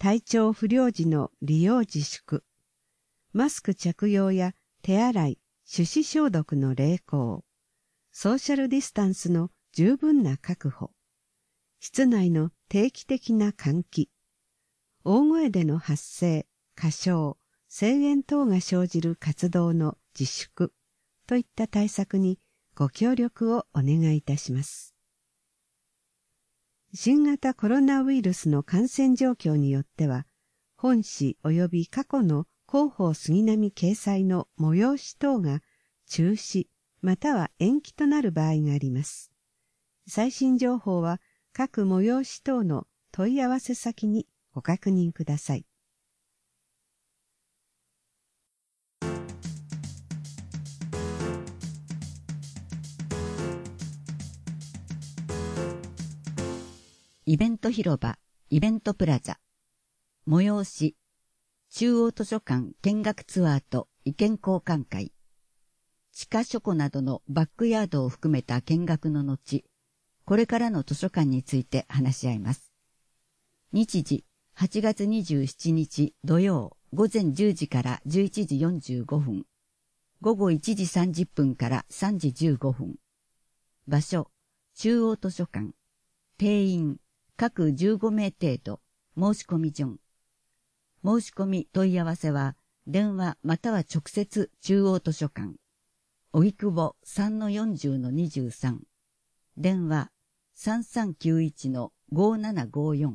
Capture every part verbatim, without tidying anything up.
体調不良時の利用自粛、マスク着用や手洗い、手指消毒の励行、ソーシャルディスタンスの十分な確保、室内の定期的な換気、大声での発声、歌唱、声援等が生じる活動の自粛といった対策にご協力をお願いいたします。新型コロナウイルスの感染状況によっては、本誌及び過去の広報杉並掲載の催し等が中止または延期となる場合があります。最新情報は各催し等の問い合わせ先にご確認ください。 イベント広場、イベントプラザ、催し、中央図書館見学ツアーと意見交換会、地下書庫などのバックヤードを含めた見学の後、これからの図書館について話し合います。日時、はちがつにじゅうしちにち土曜午前じゅうじからじゅういちじよんじゅうごふん、午後いちじさんじゅっぷんからさんじじゅうごふん。場所、中央図書館。定員、各じゅうごめい程度。申し込み順。申し込み問い合わせは、電話または直接中央図書館。荻窪 さんのよんじゅうのにじゅうさん。電話 さんさんきゅういちのごななごよん。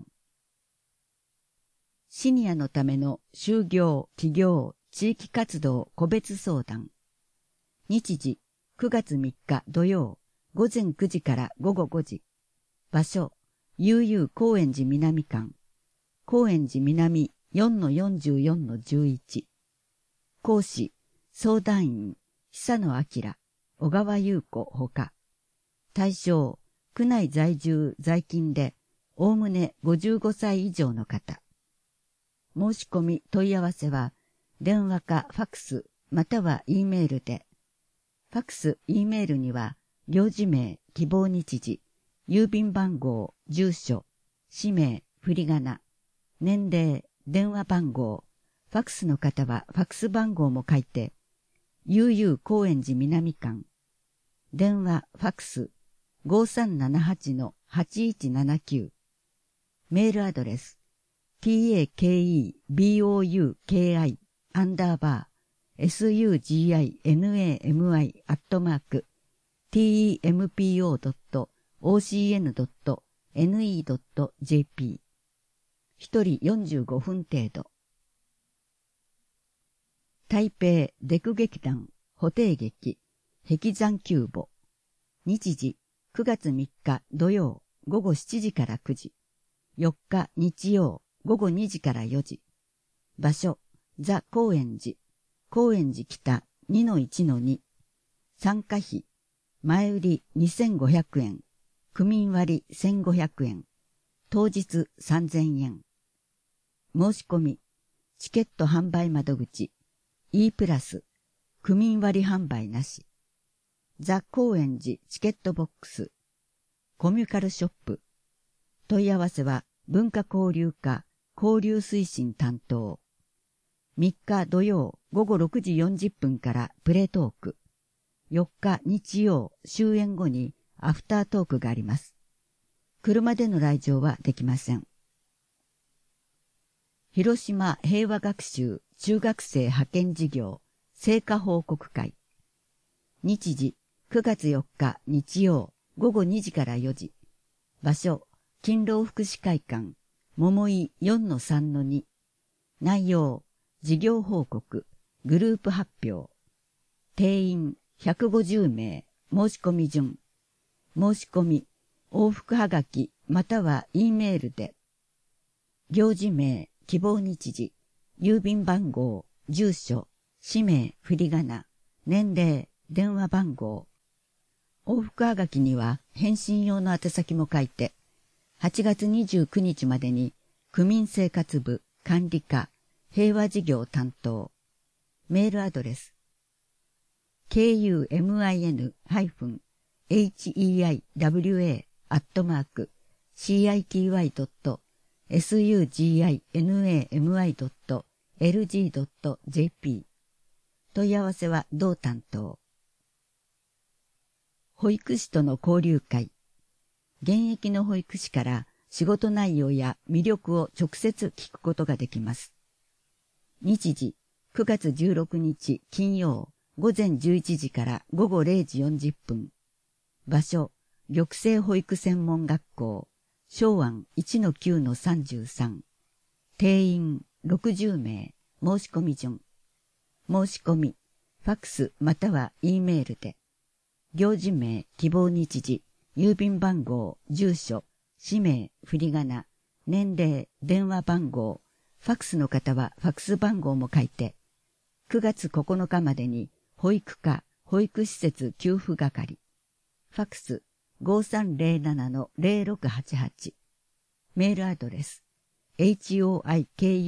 シニアのための就業、起業、地域活動個別相談。日時、くがつみっか土曜、午前くじから午後ごじ。場所、悠々高円寺南館。高円寺南 よんのよんじゅうよんのじゅういち。講師、相談員、久野明、小川優子ほか。対象、区内在住在勤で、おおむねごじゅうごさい以上の方。申し込み問い合わせは、電話かファクス、または E メールで。ファクス、E メールには、領事名、希望日時、郵便番号、住所、氏名、振り仮名、年齢、電話番号、ファクスの方はファクス番号も書いて、悠々高円寺南館、電話、ファクス、ごさんななはちのはちいちななきゅう、メールアドレス、takebouki アンダーバー suginami アットマーク tempo ドット オーシーエヌ ドット エヌイー ドット ジェーピー 一人よんじゅうごふん程度。台北デク劇団布袋劇壁山急母。日時くがつみっか土曜午後しちじからくじ。よっか日曜午後にじからよじ。場所ザ・高円寺高円寺北 にのいちのに。参加費前売りにせんごひゃくえん、区民割せんごひゃくえん、当日さんぜんえん。申し込み、チケット販売窓口、E プラス、区民割販売なし。ザ・高円寺チケットボックス、コミュカルショップ。問い合わせは文化交流課交流推進担当。みっか土曜午後ろくじよんじゅっぷんからプレトーク。よっか日曜終演後にアフタートークがあります。車での来場はできません。広島平和学習中学生派遣事業成果報告会。日時くがつよっか日曜午後にじからよじ。場所勤労福祉会館桃井 よんのさんのに。内容事業報告グループ発表。定員ひゃくごじゅうめい。申し込み順。申し込み往復はがきまたは E メールで。行事名希望日時郵便番号住所氏名振り仮名年齢電話番号。往復はがきには返信用の宛先も書いて、はちがつにじゅうくにちまでに区民生活部管理課平和事業担当。メールアドレス ケーユーエムアイエヌハイフンエイチイーアイダブリューエー アットマーク シーアイティーワイ ドットスユージーアイエヌエーエムアイドットエルジードットジェーピー。問い合わせは同担当。保育士との交流会。現役の保育士から仕事内容や魅力を直接聞くことができます。日時、くがつじゅうろくにち金曜、午前じゅういちじから午後れいじよんじゅっぷん。場所、緑星保育専門学校、昭安 いちのきゅうのさんじゅうさん。定員ろくじゅうめい、申し込み順。申し込み、ファックスまたは E メールで。行事名、希望日時、郵便番号、住所、氏名、振り仮名、年齢、電話番号、ファックスの方はファックス番号も書いて、くがつここのかまでに保育課、保育施設給付係、ファックス ごさんぜろななのぜろろくはちはち、メールアドレス ホイク ユ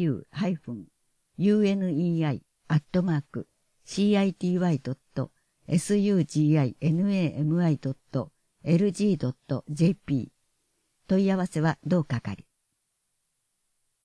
ーエヌイーアイ アットマーク シーアイティーワイ ドット エスユージーアイエヌエーエムアイ ドット エルジー ドット ジェーピー。問い合わせは同係。